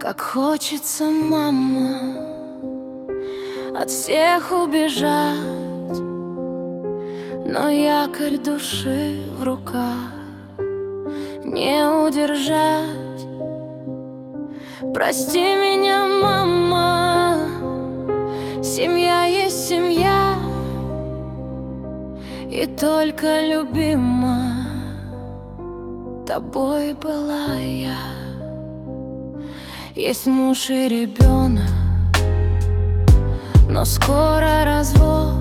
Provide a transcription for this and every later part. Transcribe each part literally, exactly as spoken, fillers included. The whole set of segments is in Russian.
Как хочется, мама, от всех убежать, но якорь души в руках не удержать. Прости меня, мама, семья есть семья, и только любима тобой была я. Есть муж и ребенок, но скоро развод,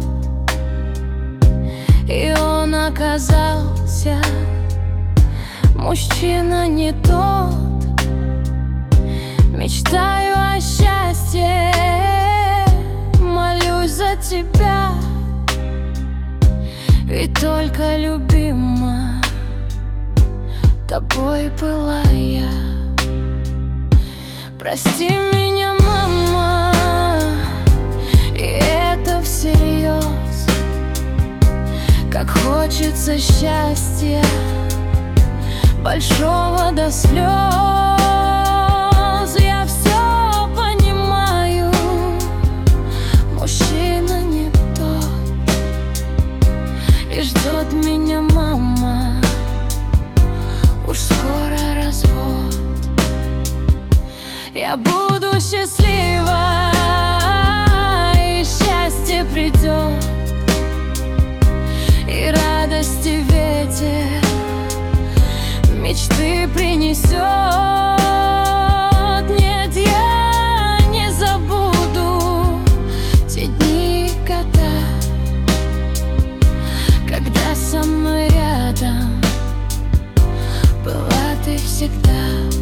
и он оказался мужчина не тот. Мечтаю о счастье, молюсь за тебя, ведь только любима тобой была я. Прости меня, мама, и это всерьез. Как хочется счастья, большого до слез. Я все понимаю, мужчина не тот, и ждет меня мама, уж скоро развод. Я буду счастлива, и счастье придет, и радости ветер мечты принесет. Нет, я не забуду те дни, года, когда со мной рядом была ты всегда.